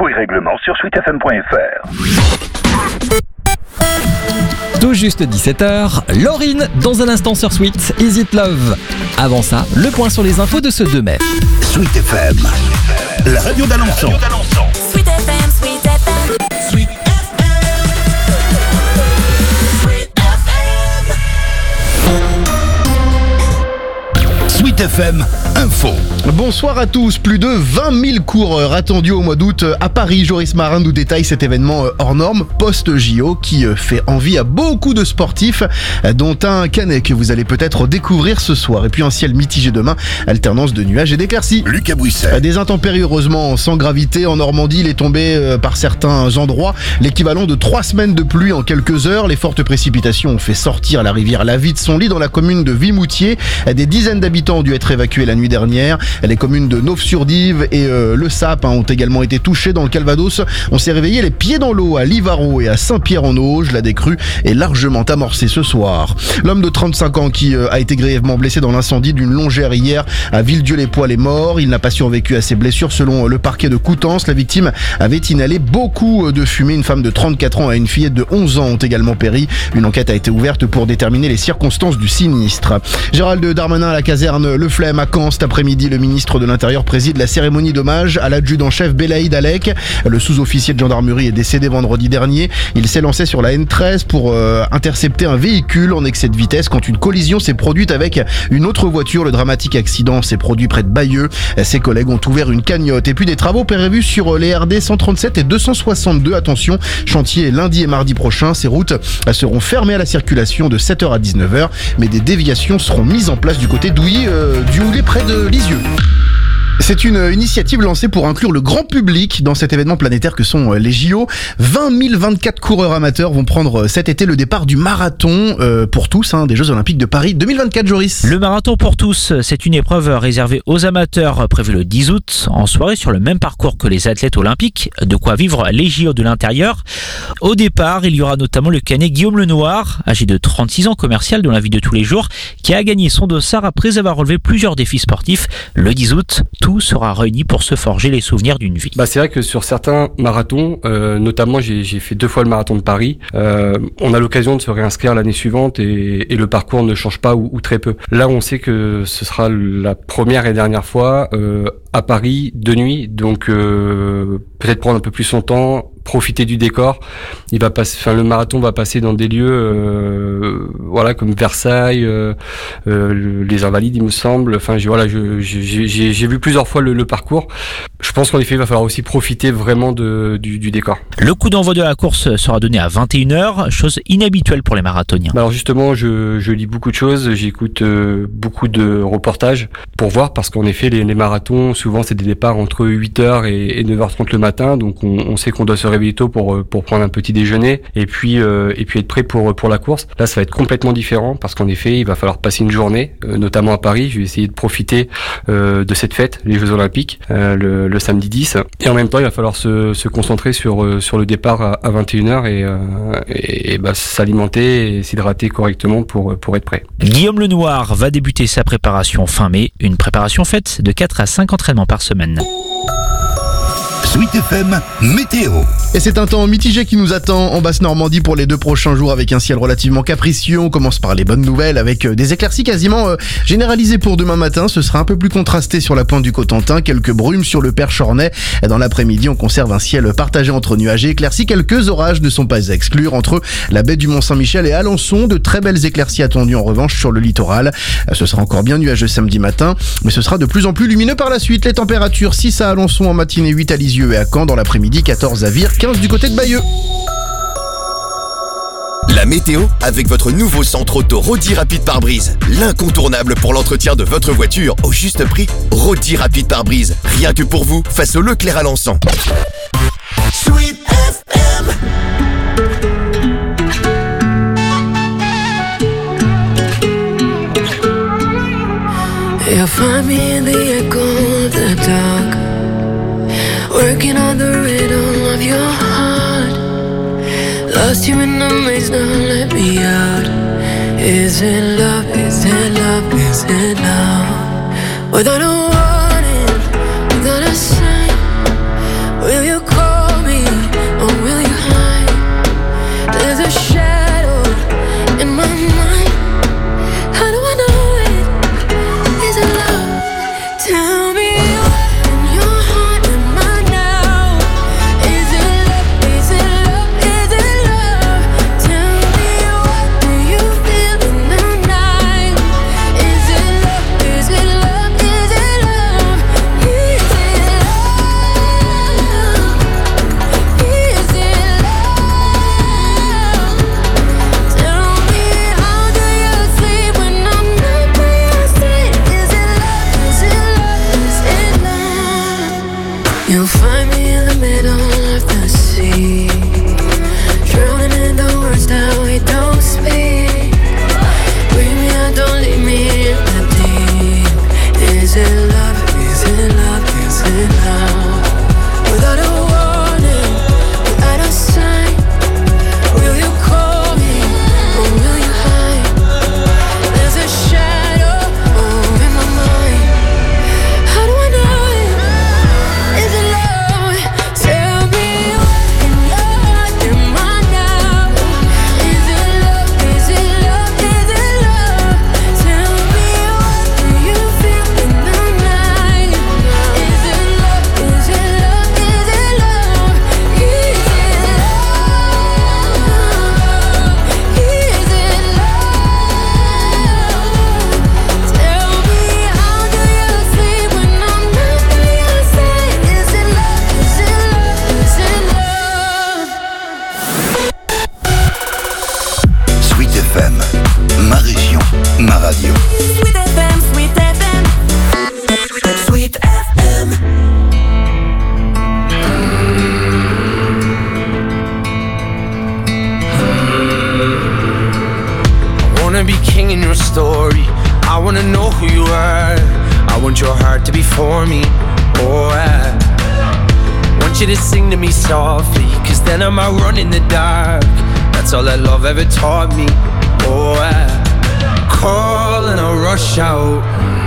et règlements sur sweetfm.fr. Tout juste 17h, Lauryn dans un instant sur Sweet, Is It Love. Avant ça, le point sur les infos de ce 2 mai. Sweet FM, la radio d'Alençon. Sweet FM, Sweet FM, Sweet FM, Sweet FM. Sweet FM Info. Bonsoir à tous. Plus de 20 000 coureurs attendus au mois d'août à Paris. Joris Marin nous détaille cet événement hors norme post-JO qui fait envie à beaucoup de sportifs, dont un Canet que vous allez peut-être découvrir ce soir. Et puis un ciel mitigé demain, alternance de nuages et d'éclaircies. Lucas Bouisset. Des intempéries heureusement sans gravité. En Normandie, il est tombé par certains endroits l'équivalent de 3 semaines de pluie en quelques heures. Les fortes précipitations ont fait sortir la rivière Lavie de son lit dans la commune de Vimoutier. Des dizaines d'habitants ont dû être évacués la nuit dernière. Les communes de Nauve-sur-Dive et Le Sap ont également été touchées. Dans le Calvados, on s'est réveillé les pieds dans l'eau à Livaro et à Saint-Pierre-en-Auge. La décrue est largement amorcée ce soir. L'homme de 35 ans qui a été grièvement blessé dans l'incendie d'une longère hier à Villedieu-les-Poêles est mort. Il n'a pas survécu à ses blessures selon le parquet de Coutances. La victime avait inhalé beaucoup de fumée. Une femme de 34 ans et une fillette de 11 ans ont également péri. Une enquête a été ouverte pour déterminer les circonstances du sinistre. Gérald Darmanin à la caserne Le Flem à Caen. Cet après-midi, le ministre de l'Intérieur préside la cérémonie d'hommage à l'adjudant-chef Belaïd Alek. Le sous-officier de gendarmerie est décédé vendredi dernier. Il s'est lancé sur la N13 pour intercepter un véhicule en excès de vitesse quand une collision s'est produite avec une autre voiture. Le dramatique accident s'est produit près de Bayeux. Ses collègues ont ouvert une cagnotte. Et puis des travaux prévus sur les RD 137 et 262. Attention, chantier lundi et mardi prochain. Ces routes seront fermées à la circulation de 7h à 19h. Mais des déviations seront mises en place du côté d'Ouilly, du Houlet près de Lisieux. C'est une initiative lancée pour inclure le grand public dans cet événement planétaire que sont les JO. 20 024 coureurs amateurs vont prendre cet été le départ du marathon pour tous des Jeux Olympiques de Paris 2024, Joris. Le marathon pour tous, c'est une épreuve réservée aux amateurs prévue le 10 août en soirée sur le même parcours que les athlètes olympiques. De quoi vivre les JO de l'intérieur. Au départ, il y aura notamment le Canet Guillaume Lenoir, âgé de 36 ans, commercial dans la vie de tous les jours, qui a gagné son dossard après avoir relevé plusieurs défis sportifs. Le 10 août, tout sera réuni pour se forger les souvenirs d'une vie. C'est vrai que sur certains marathons, notamment j'ai fait 2 fois le marathon de Paris, on a l'occasion de se réinscrire l'année suivante et le parcours ne change pas ou très peu. Là, on sait que ce sera la première et dernière fois à Paris de nuit, donc peut-être prendre un peu plus son temps, profiter du décor. Le marathon va passer dans des lieux, comme Versailles, les Invalides, il me semble. J'ai vu plusieurs fois le parcours. Je pense qu'en effet, il va falloir aussi profiter vraiment du décor. Le coup d'envoi de la course sera donné à 21h, chose inhabituelle pour les marathoniens. Alors justement, je lis beaucoup de choses, j'écoute beaucoup de reportages pour voir, parce qu'en effet, les marathons, souvent, c'est des départs entre 8h et 9h30 le matin, donc on sait qu'on doit se réveiller tôt pour prendre un petit déjeuner et puis être prêt pour la course. Là, ça va être complètement différent parce qu'en effet, il va falloir passer une journée, notamment à Paris. Je vais essayer de profiter de cette fête, les Jeux Olympiques, le samedi 10. Et en même temps, il va falloir se concentrer sur le départ à 21h et s'alimenter et s'hydrater correctement pour être prêt. Guillaume Lenoir va débuter sa préparation fin mai, une préparation faite de 4 à 5 entraînements par semaine. Sweet FM Météo. Et c'est un temps mitigé qui nous attend en Basse-Normandie pour les 2 prochains jours avec un ciel relativement capricieux. On commence par les bonnes nouvelles avec des éclaircies quasiment généralisées pour demain matin. Ce sera un peu plus contrasté sur la pointe du Cotentin, quelques brumes sur le Perche-Ornay. Dans l'après-midi, on conserve un ciel partagé entre nuages et éclaircies. Quelques orages ne sont pas à exclure entre la baie du Mont-Saint-Michel et Alençon. De très belles éclaircies attendues en revanche sur le littoral. Ce sera encore bien nuageux samedi matin, mais ce sera de plus en plus lumineux par la suite. Les températures 6 à Alençon en matinée, 8 à Lisieux et à Caen. Dans l'après-midi, 14 à Vire, 15 du côté de Bayeux. La météo avec votre nouveau centre auto Rodi Rapide Pare-Brise. L'incontournable pour l'entretien de votre voiture au juste prix. Rodi Rapide Pare-Brise. Rien que pour vous, face au Leclerc à Alençon. Sweet FM. You'll find me in the echo of the dark, working on the rhythm of your heart. Lost you in the maze, now let me out. Is it love, is it love, is it love? Without a warning, without a sign, will you call? singing your story. I wanna know who you are. I want your heart to be for me. Oh, I want you to sing to me softly, 'cause then I might run in the dark. That's all that love ever taught me. Oh, I call and I rush out,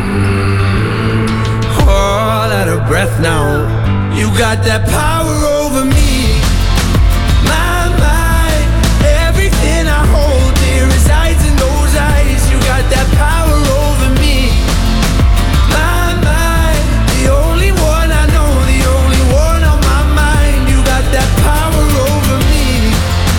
all out of breath now. You got that power over me. My mind, everything I hold dear resides in those eyes. You got that power over me. My mind, the only one I know, the only one on my mind. You got that power over me.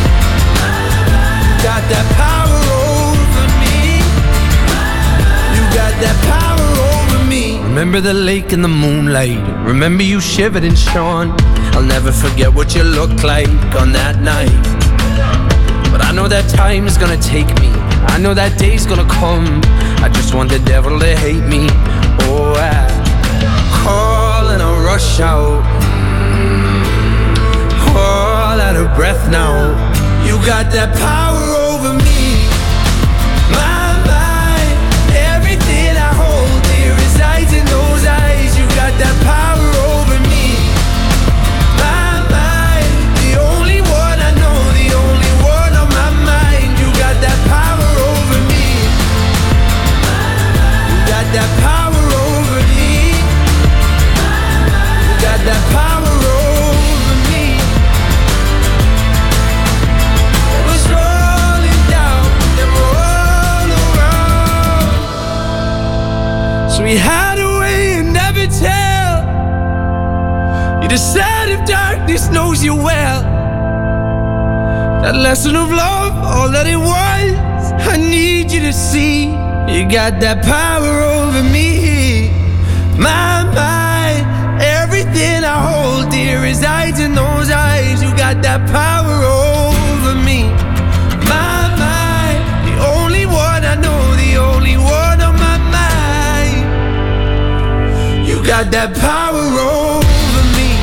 Got that power over me. You got that power over me. Remember the lake in the moonlight. Remember you shivered and shone. I'll never forget what you looked like on that night. But I know that time is gonna take me. I know that day's gonna come. I just want the devil to hate me. Oh, I call and I rush out, all out of breath now. You got that power over me. My mind, everything I hold dear resides in those eyes. You got that power over me. My mind, the only one I know, the only one on my mind. You got that power over me. You got that power over me. You got that power over me. It was rolling down and roll around, so we hide away and never tell. You decide if darkness knows you well. That lesson of love, all that it was, I need you to see. You got that power over me. My mind, everything I hold dear resides in those eyes. You got that power over me. My mind, the only one I know, the only one on my mind. You got that power over me.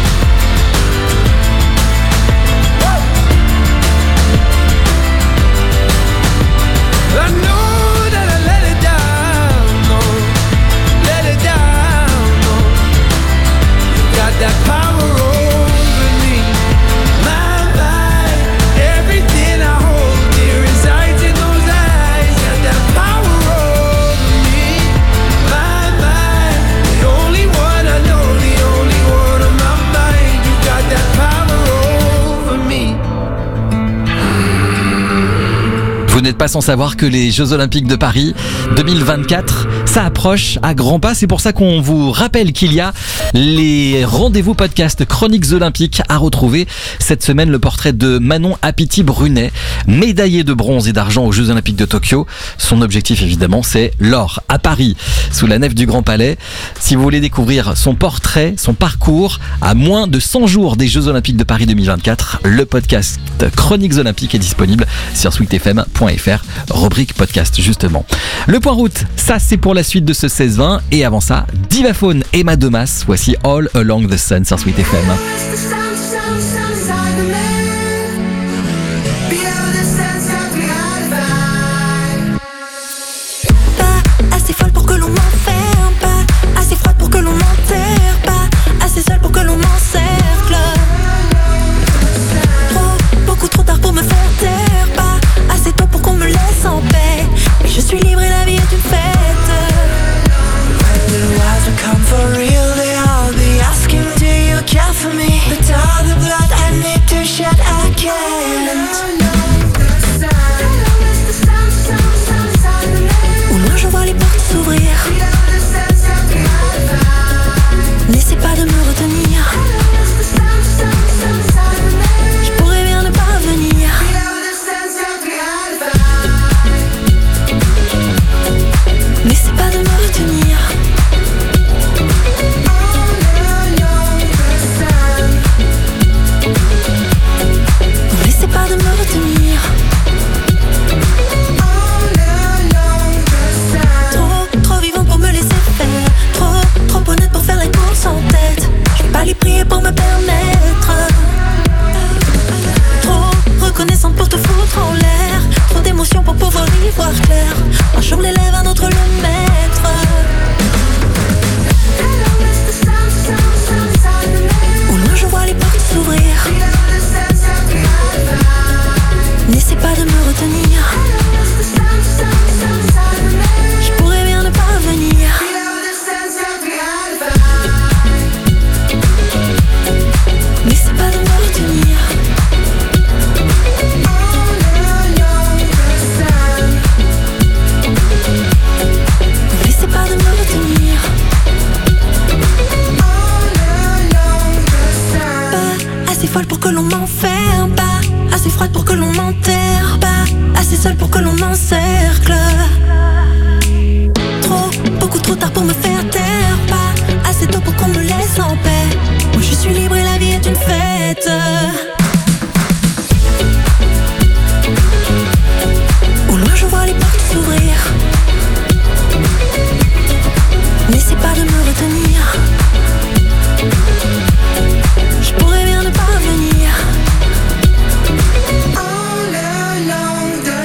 I know that I let it down, no, let it down, no. You got that power over me. My mind, everything I hold dear resides in those eyes. Got that power over me. My mind, the only one I know, the only one on my mind. You got that power over me. Vous n'êtes pas sans savoir que les Jeux Olympiques de Paris 2024, ça approche à grands pas. C'est pour ça qu'on vous rappelle qu'il y a les rendez-vous podcast Chroniques Olympiques à retrouver. Cette semaine, le portrait de Manon Apiti-Brunet, médaillée de bronze et d'argent aux Jeux Olympiques de Tokyo. Son objectif, évidemment, c'est l'or à Paris, sous la nef du Grand Palais. Si vous voulez découvrir son portrait, son parcours, à moins de 100 jours des Jeux Olympiques de Paris 2024, le podcast Chroniques Olympiques est disponible sur sweetfm.fr, rubrique podcast justement. Le point route, ça c'est pour la suite de ce 16-20, et avant ça, Divaphone et Madomas, voici All Along the Sun sur Sweet FM. Pas assez folle pour que l'on m'enferme, pas assez froide pour que l'on m'enterre, pas assez seule pour que l'on m'encercle. Beaucoup trop tard pour me faire taire, pas assez tôt pour qu'on me laisse en paix. Mais je suis libre et la vie est une fête. When the lies will come for real, they all be asking, do you care for me? But all the blood I need to shed, I can't. Au loin je vois les portes s'ouvrir. N'essaie pas de me retenir. Je pourrais bien ne pas venir. N'essaie pas de me retenir. N'essaie pas de me retenir. pour que l'on m'enferme, pas assez froide pour que l'on m'enterre, pas assez seule pour que l'on m'encercle. Beaucoup trop tard pour me faire taire, pas assez tôt pour qu'on me laisse en paix. Moi je suis libre et la vie est une fête. Au loin je vois les portes s'ouvrir. N'essaie pas de me retenir. Je pourrais bien ne pas venir. All along the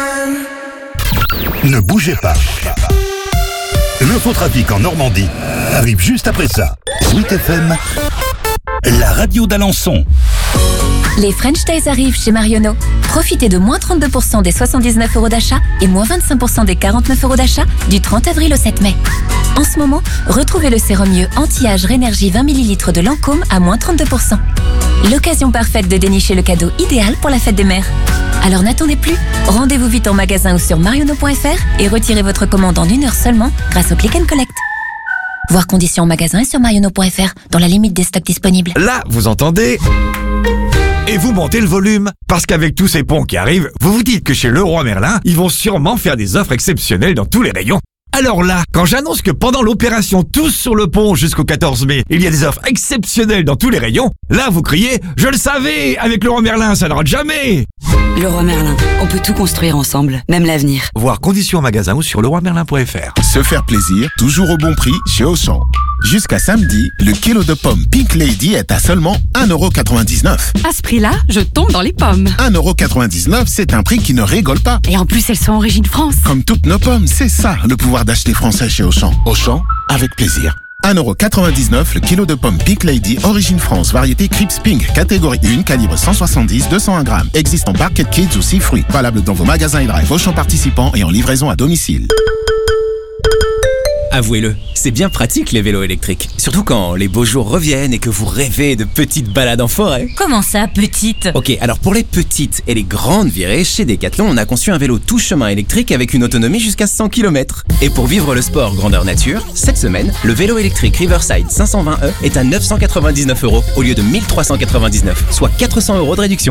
sun. Ne bougez pas. L'infotrafic en Normandie arrive juste après ça. Sweet FM, la radio d'Alençon. Les French Days arrivent chez Marionneau. Profitez de moins 32% des 79 € d'achat et moins 25% des 49 € d'achat du 30 avril au 7 mai. En ce moment, retrouvez le sérum mieux anti-âge Rénergie 20 ml de Lancôme à moins 32%. L'occasion parfaite de dénicher le cadeau idéal pour la fête des mères. Alors n'attendez plus, rendez-vous vite en magasin ou sur marionneau.fr et retirez votre commande en 1 heure seulement grâce au Click and Collect. Voir conditions en magasin et sur marionneau.fr dans la limite des stocks disponibles. Là, vous entendez ? Et vous montez le volume. Parce qu'avec tous ces ponts qui arrivent, vous vous dites que chez Leroy Merlin, ils vont sûrement faire des offres exceptionnelles dans tous les rayons. Alors là, quand j'annonce que pendant l'opération Tous sur le pont jusqu'au 14 mai, il y a des offres exceptionnelles dans tous les rayons, là vous criez « Je le savais, avec Leroy Merlin, ça ne rate jamais !» Leroy Merlin, on peut tout construire ensemble, même l'avenir. Voir conditions en magasin ou sur leroymerlin.fr. Se faire plaisir, toujours au bon prix chez Auchan. Jusqu'à samedi, le kilo de pommes Pink Lady est à seulement 1,99 €. À ce prix-là, je tombe dans les pommes. 1,99 €, c'est un prix qui ne rigole pas. Et en plus, elles sont origine France. Comme toutes nos pommes, c'est ça, le pouvoir d'acheter français chez Auchan. Auchan, avec plaisir. 1,99 € le kilo de pommes Pink Lady, origine France, variété Crips Pink, catégorie 1, calibre 170-201 grammes. Existe en Barquette Kids ou 6 fruits. Valable dans vos magasins et drive Auchan participants et en livraison à domicile. Avouez-le, c'est bien pratique les vélos électriques. Surtout quand les beaux jours reviennent et que vous rêvez de petites balades en forêt. Comment ça, petite ? Ok, alors pour les petites et les grandes virées, chez Decathlon, on a conçu un vélo tout chemin électrique avec une autonomie jusqu'à 100 km. Et pour vivre le sport grandeur nature, cette semaine, le vélo électrique Riverside 520e est à 999 € au lieu de 1399, soit 400 € de réduction.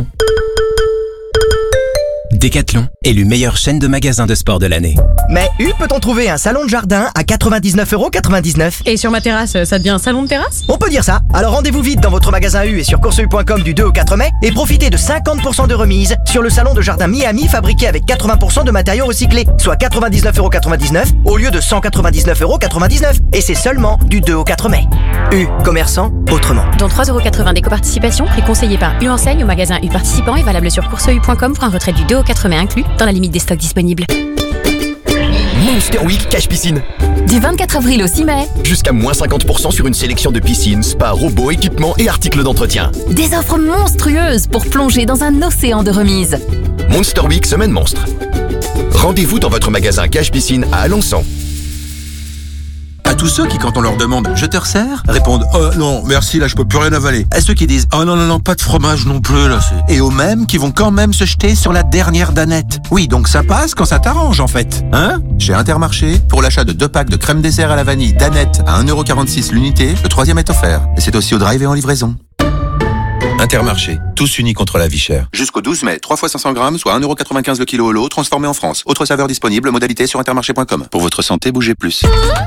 Decathlon, élu meilleure chaîne de magasins de sport de l'année. Mais peut-on trouver un salon de jardin à 99,99 €? Et sur ma terrasse, ça devient un salon de terrasse? On peut dire ça. Alors rendez-vous vite dans votre magasin U et sur courseu.com du 2 au 4 mai et profitez de 50% de remise sur le salon de jardin Miami fabriqué avec 80% de matériaux recyclés, soit 99,99 € au lieu de 199,99 €. Et c'est seulement du 2 au 4 mai. U, commerçant autrement. Dont 3,80 € d'éco-participation, prix conseillé par U enseigne au magasin U participant et valable sur courseu.com pour un retrait du 2 au 4 mai inclus dans la limite des stocks disponibles. Monster Week Cache Piscine. Du 24 avril au 6 mai. Jusqu'à moins 50% sur une sélection de piscines, spas, robots, équipements et articles d'entretien. Des offres monstrueuses pour plonger dans un océan de remises. Monster Week Semaine Monstre. Rendez-vous dans votre magasin Cache Piscine à Alençon. À tous ceux qui, quand on leur demande « Je te resserre ?», répondent « Oh non, merci, là je peux plus rien avaler ». À ceux qui disent « Oh non, pas de fromage non plus, là c'est... » Et aux mêmes qui vont quand même se jeter sur la dernière danette. Oui, donc ça passe quand ça t'arrange en fait. Hein ? Chez Intermarché, pour l'achat de 2 packs de crème dessert à la vanille danette à 1,46 € l'unité, le 3e est offert. Et c'est aussi au drive et en livraison. Intermarché, tous unis contre la vie chère. Jusqu'au 12 mai, 3 fois 500 grammes, soit 1,95 € le kilo au lot, transformé en France. Autre saveur disponible, modalité sur intermarché.com. Pour votre santé, bougez plus.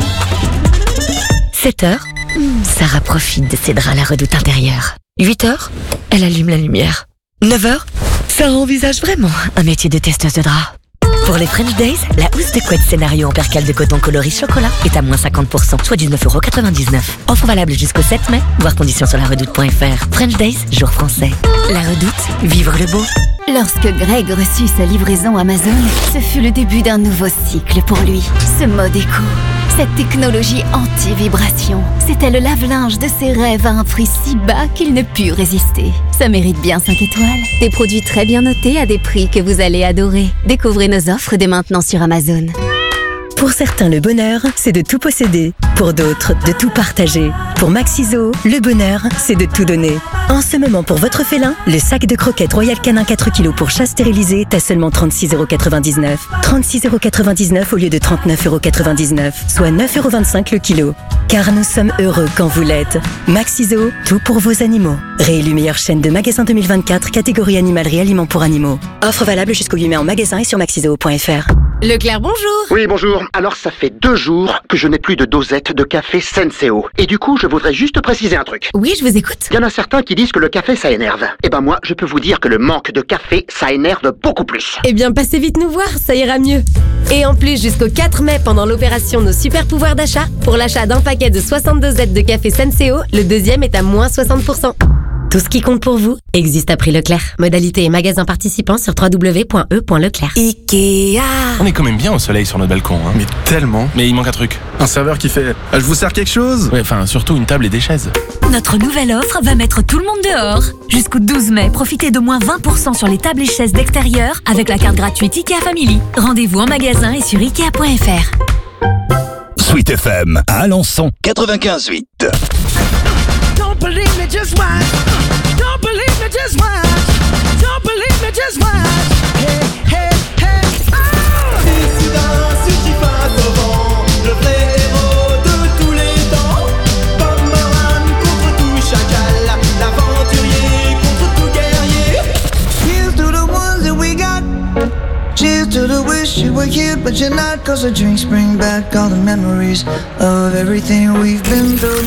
7h, Sarah profite de ses draps à la redoute intérieure. 8h, elle allume la lumière. 9h, Sarah envisage vraiment un métier de testeuse de draps. Pour les French Days, la housse de couette scénario en percale de coton coloris chocolat est à moins 50%, soit 19,99 €. Offre valable jusqu'au 7 mai, voir conditions sur laredoute.fr. French Days, jour français. La Redoute, vivre le beau. Lorsque Greg reçut sa livraison Amazon, ce fut le début d'un nouveau cycle pour lui. Ce mode éco, cette technologie anti-vibration, c'était le lave-linge de ses rêves à un prix si bas qu'il ne put résister. Ça mérite bien 5 étoiles. Des produits très bien notés à des prix que vous allez adorer. Découvrez nos offres dès maintenant sur Amazon. Pour certains, le bonheur, c'est de tout posséder. Pour d'autres, de tout partager. Pour Maxiso, le bonheur, c'est de tout donner. En ce moment, pour votre félin, le sac de croquettes Royal Canin 4 kg pour chat stérilisé est à seulement 36,99 €. 36,99 € au lieu de 39,99 €, soit 9,25 € le kilo. Car nous sommes heureux quand vous l'êtes. Maxiso, tout pour vos animaux. Réélu meilleure chaîne de magasins 2024, catégorie animalerie aliments pour animaux. Offre valable jusqu'au 8 mai en magasin et sur maxiso.fr. Leclerc, bonjour. Oui, bonjour. Alors, ça fait 2 jours que je n'ai plus de dosette de café Senseo. Et du coup, je voudrais juste préciser un truc. Oui, je vous écoute. Il y en a certains qui disent que le café, ça énerve. Eh ben moi, je peux vous dire que le manque de café, ça énerve beaucoup plus. Eh bien, passez vite nous voir, ça ira mieux. Et en plus, jusqu'au 4 mai, pendant l'opération Nos Super Pouvoirs d'achat, pour l'achat d'un paquet de 60 dosettes de café Senseo, le deuxième est à moins 60%. Tout ce qui compte pour vous existe à prix Leclerc. Modalité et magasin participants sur www.e.leclerc. Ikea. On est quand même bien au soleil sur notre balcon, hein. Mais tellement. Mais il manque un truc. Un serveur qui fait « Je vous sers quelque chose ?» Ouais, enfin, surtout une table et des chaises. Notre nouvelle offre va mettre tout le monde dehors. Jusqu'au 12 mai, profitez de moins 20% sur les tables et chaises d'extérieur avec la carte gratuite Ikea Family. Rendez-vous en magasin et sur Ikea.fr. Sweet FM à Alençon 95.8. Don't believe me, just watch. Don't believe me, just watch. Don't believe me, just watch. Hey, hey, hey. Oh! C'est soudain, ce qui passe au vent, le vrai héros de tous les temps. Bomberman contre tout chacal, l'aventurier contre tout guerrier. Here's to the ones that we got. Cheers to the wish you were here, but you're not. Cause the drinks bring back all the memories of everything we've been through.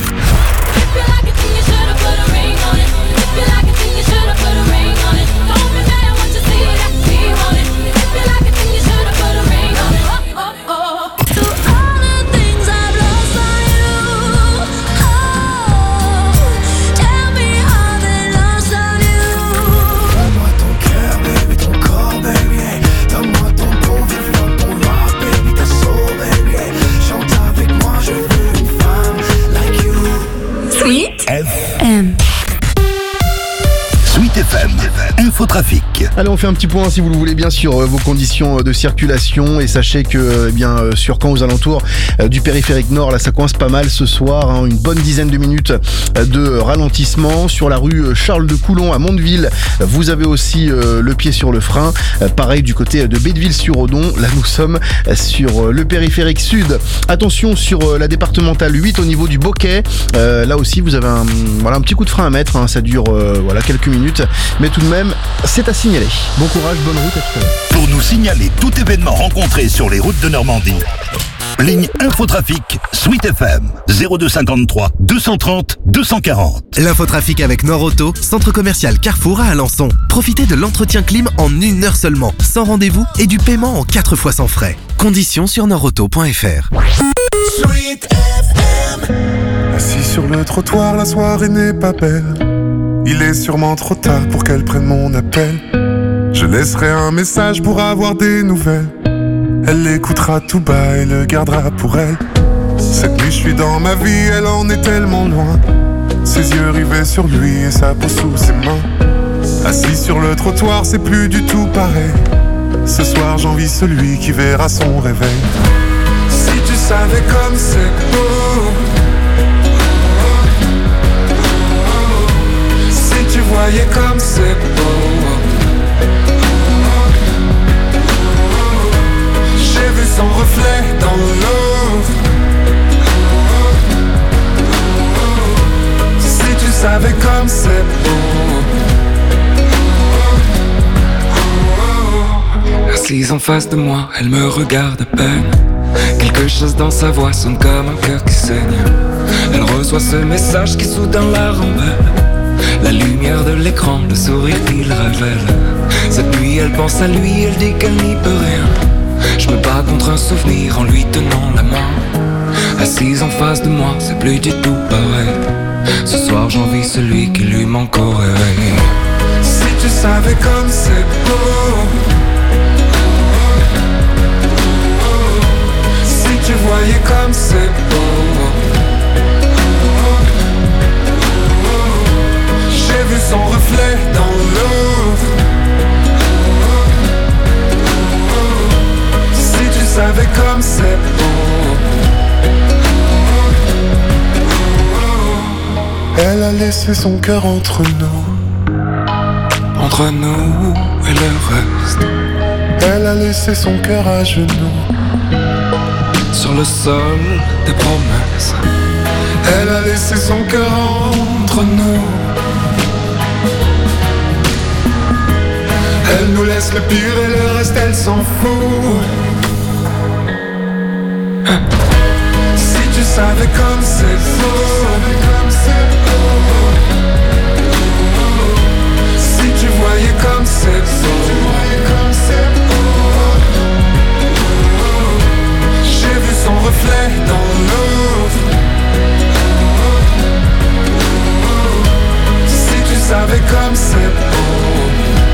Sweet FM, Infotrafic. Allez, on fait un petit point si vous le voulez bien sur vos conditions de circulation et sachez que sur Caen aux alentours du périphérique nord, là ça coince pas mal ce soir, hein, une bonne dizaine de minutes de ralentissement sur la rue Charles de Coulon à Mondeville. Vous avez aussi le pied sur le frein, pareil du côté de Bédeville-sur-Odon. Là nous sommes sur le périphérique sud. Attention sur la départementale 8 au niveau du Boquet. Là aussi vous avez un petit coup de frein à mettre, hein, ça dure quelques minutes, mais tout de même c'est à signaler. Bon courage, bonne route à tout à l'heure. Pour nous signaler tout événement rencontré sur les routes de Normandie, ligne Infotrafic Sweet FM 0253 230 240. L'infotrafic avec Nord Auto, centre commercial Carrefour à Alençon. Profitez de l'entretien clim en 1 heure seulement, sans rendez-vous et du paiement en 4 fois sans frais. Conditions sur nordauto.fr. Sweet FM. Assis sur le trottoir, la soirée n'est pas belle. Il est sûrement trop tard pour qu'elle prenne mon appel. Je laisserai un message pour avoir des nouvelles. Elle l'écoutera tout bas et le gardera pour elle. Cette nuit je suis dans ma vie, elle en est tellement loin. Ses yeux rivés sur lui et sa peau sous ses mains. Assis sur le trottoir, c'est plus du tout pareil. Ce soir j'envie celui qui verra son réveil. Si tu savais comme c'est beau, si tu voyais comme c'est beau. J'ai vu son reflet dans l'eau. Si tu savais comme c'est beau. Assise en face de moi, elle me regarde à peine. Quelque chose dans sa voix sonne comme un cœur qui saigne. Elle reçoit ce message qui soudain la rembelle. La lumière de l'écran, le sourire qu'il révèle. Cette nuit elle pense à lui, elle dit qu'elle n'y peut rien. Je me bats contre un souvenir en lui tenant la main. Assise en face de moi, c'est plus du tout pareil. Ce soir j'envie celui qui lui manque au réveil. Si tu savais comme c'est beau. Si tu voyais comme c'est beau. J'ai vu son reflet dans l'eau. Si tu savais comme c'est beau. laissé son cœur entre nous. Entre nous et le reste. Elle a laissé son cœur à genoux. Sur le sol des promesses. Elle a laissé son cœur entre nous. Elle nous laisse le pire et le reste elle s'en fout. Si tu savais comme c'est beau. Si tu voyais comme c'est beau. J'ai vu son reflet dans l'eau. Si tu savais comme c'est beau.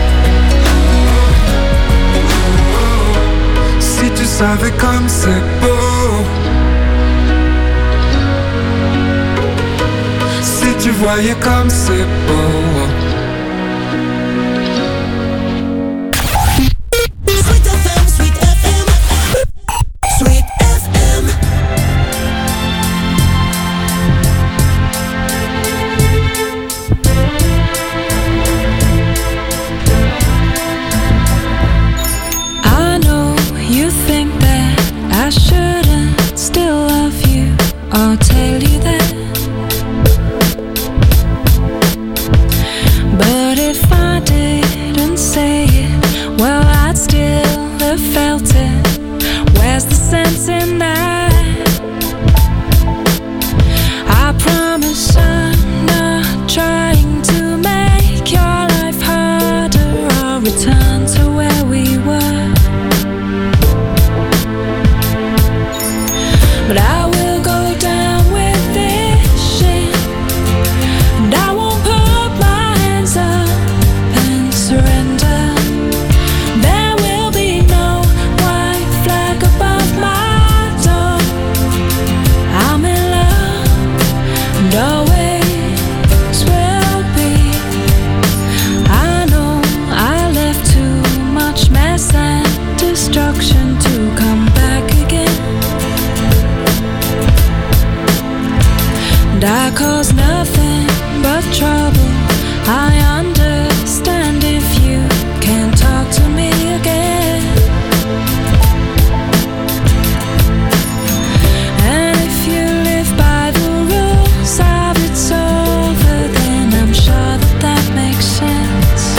Si tu savais comme c'est beau. Si tu voyais comme c'est beau. Sweet FM, Sweet FM, Sweet FM. I know you think that I shouldn't still love you. I'll tell you that. But if I didn't say it, well, I'd still have felt it. Where's the sense in that? I promise I'm not trying to make your life harder. I'll return to where we were. But I will go down with this shit, and I won't put my hands up and surrender. There will be no white flag above my door. I'm in love, and always will be. I know I left too much mess and destruction to come back again. And I cause nothing but trouble. I understand if you can't talk to me again. And if you live by the rules of it's over, then I'm sure that that makes sense.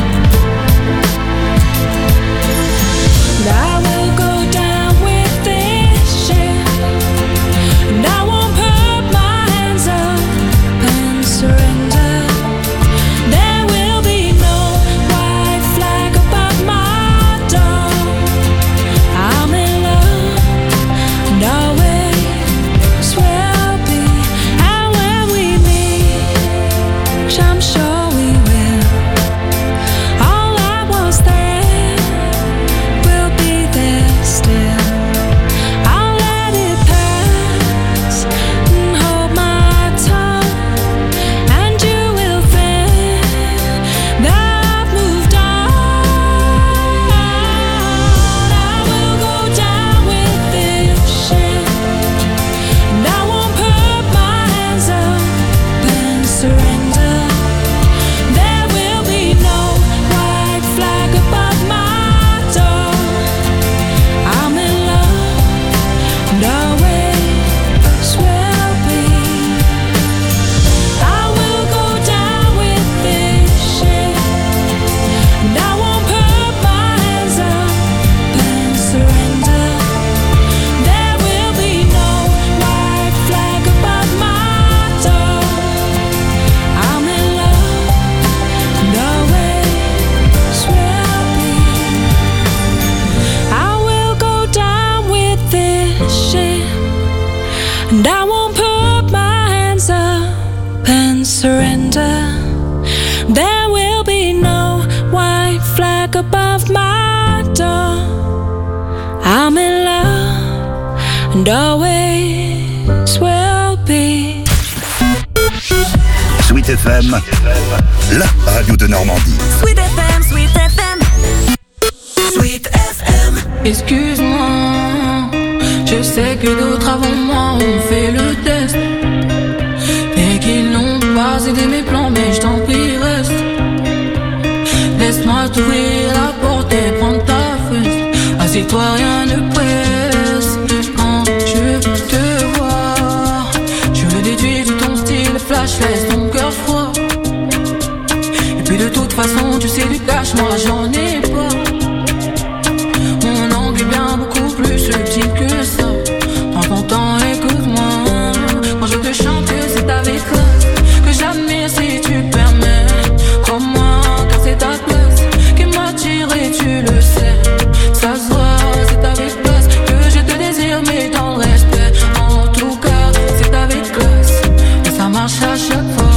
And I will go down with this shit, and I won't put my hands up and surrender. There will be no white flag above my door. I'm in love, and always will be. And when we meet, which I'm sure we will, all that was there will be there still. I'll let it pass and hold my tongue, and you will think that I've moved on. I will go down with this shit, and I won't put my hands up and surrender. There will be no white flag above my door. I'm in love, and always will be. I will go down with this shit, and I won't put my hands up and surrender. There will be no white flag above my door. I'm in love, and always will be. I will go down with this shit, and I won't put my hands up and surrender. There will be no white flag above my door. I'm in love, and always will be. Sweet FM, la radio de Normandie. Sweet FM, Sweet FM, Sweet FM. Excuse-moi, je sais que d'autres avant moi ont fait le test et qu'ils n'ont pas été va t'ouvrir la porte et prendre ta fesse. Assieds-toi, rien ne presse. Quand je te vois, je le déduis de ton style flash, laisse ton cœur froid. Et puis de toute façon, tu sais du cash, moi j'en ai pas. Mon angle est bien beaucoup plus subtil que ça. Prends ton temps, écoute-moi. Quand je te chante, c'est avec classe que j'admire si tu permets. Crois-moi, car c'est ta classe qui m'attire et tu le sais. Ça se voit, c'est avec classe que je te désire, mais dans le respect. En tout cas, c'est avec classe et ça marche à chaque fois.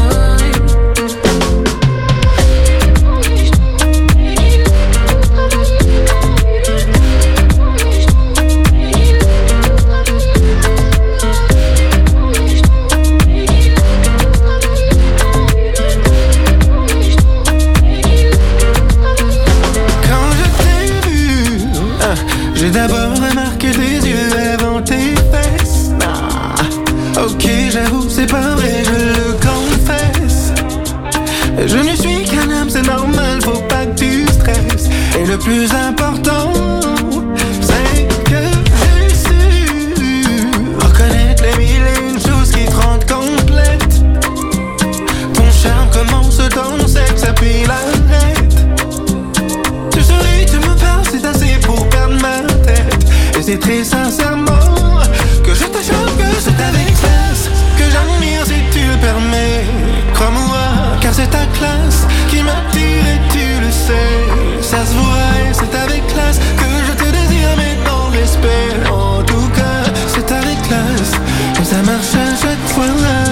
J'ai d'abord remarqué tes yeux avant tes fesses. Ah, ok, j'avoue, c'est pas vrai, je le confesse. Je ne suis qu'un homme, c'est normal, faut pas que tu stresses. Et le plus important, c'est que j'ai su reconnaître les mille et une choses qui te rendent complète. Ton charme commence dans le sexe, puis l'arrête. Tu souris, tu me parles, c'est assez pour perdre ma tête. Et c'est très sincèrement que je te jure que c'est avec classe que j'admire si tu le permets. Crois-moi, car c'est ta classe qui m'attire et tu le sais. Ça se voit et c'est avec classe que je te désire, mais dans le respect. En tout cas, c'est avec classe que ça marche à chaque fois.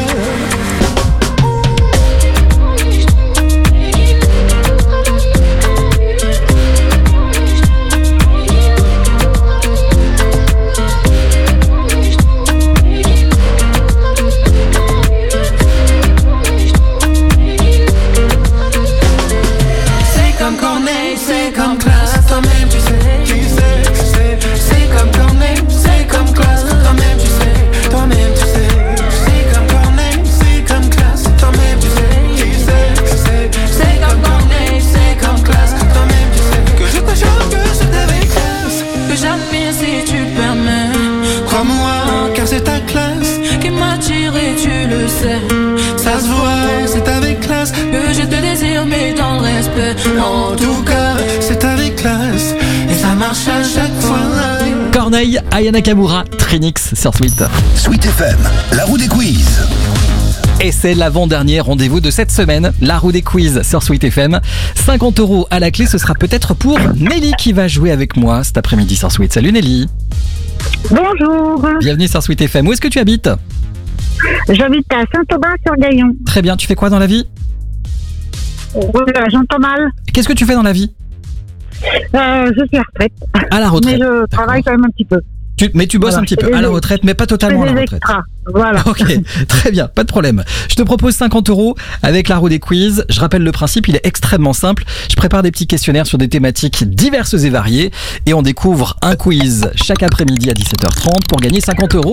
C'est comme classe, toi-même tu sais, c'est comme Corneille, c'est comme classe, toi-même tu sais, toi-même tu sais, c'est comme Corneille, c'est comme classe, toi-même tu sais, c'est comme Corneille, c'est comme classe, toi-même tu sais, que je te jure que c'est avec classe, que j'admire si tu le permets, crois-moi, car c'est ta classe qui m'attire et tu le sais, ça se voit, c'est avec classe, que je te désire mais dans le respect, en tout cas. C'est avec classe et ça marche à chaque fois. Corneille, Aya Nakamura, Trinix sur Sweet. Sweet FM, la roue des quiz. Et c'est l'avant-dernier rendez-vous de cette semaine, la roue des quiz sur Sweet FM. 50 € à la clé, ce sera peut-être pour Nelly qui va jouer avec moi cet après-midi sur Sweet. Salut Nelly. Bonjour. Bienvenue sur Sweet FM. Où est-ce que tu habites ? J'habite à Saint-Aubin-sur-Gaillon. Très bien, tu fais quoi dans la vie ? J'entends mal. Qu'est-ce que tu fais dans la vie ? Je suis à la retraite. À la retraite. Mais je travaille quand même un petit peu. Mais tu bosses un petit peu à la retraite, mais pas totalement à la retraite. Extras. Voilà. Ok, très bien, pas de problème. Je te propose 50 € avec la roue des quiz. Je rappelle le principe, il est extrêmement simple. Je prépare des petits questionnaires sur des thématiques diverses et variées. Et on découvre un quiz chaque après-midi à 17h30 pour gagner 50 €.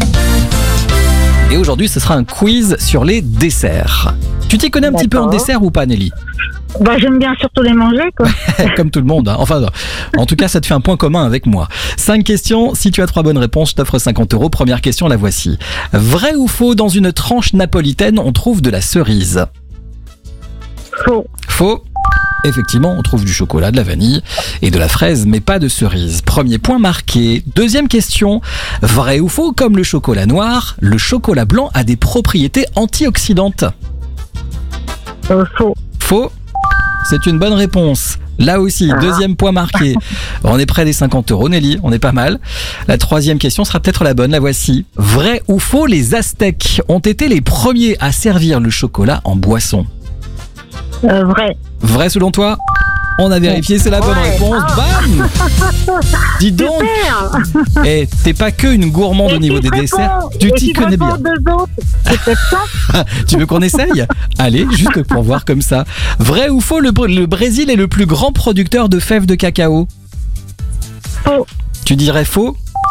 Et aujourd'hui, ce sera un quiz sur les desserts. Tu t'y connais un petit peu en dessert ou pas, Nelly ? Bah, j'aime bien surtout les manger, quoi. Comme tout le monde. Hein. Enfin, en tout cas, ça te fait un point commun avec moi. 5 questions. Si tu as 3 bonnes réponses, je t'offre 50 €. Première question, la voici. Vrai ou faux, dans une tranche napolitaine, on trouve de la cerise ? Faux. Faux. Effectivement, on trouve du chocolat, de la vanille et de la fraise, mais pas de cerise. Premier point marqué. Deuxième question. Vrai ou faux, comme le chocolat noir, le chocolat blanc a des propriétés antioxydantes ? Faux. Faux. C'est une bonne réponse. Là aussi, deuxième point marqué. On est près des 50 €, Nelly, on est pas mal. La troisième question sera peut-être la bonne, la voici. Vrai ou faux, les Aztèques ont été les premiers à servir le chocolat en boisson ? Vrai. Vrai selon toi ? On a vérifié, c'est la bonne réponse. Bam ! Dis donc. Et t'es pas que une gourmande au niveau des desserts. Tu t'y connais bien. Tu veux qu'on essaye ? Allez, juste pour voir comme ça. Vrai ou faux, le Brésil est le plus grand producteur de fèves de cacao ? Faux. Tu dirais faux ?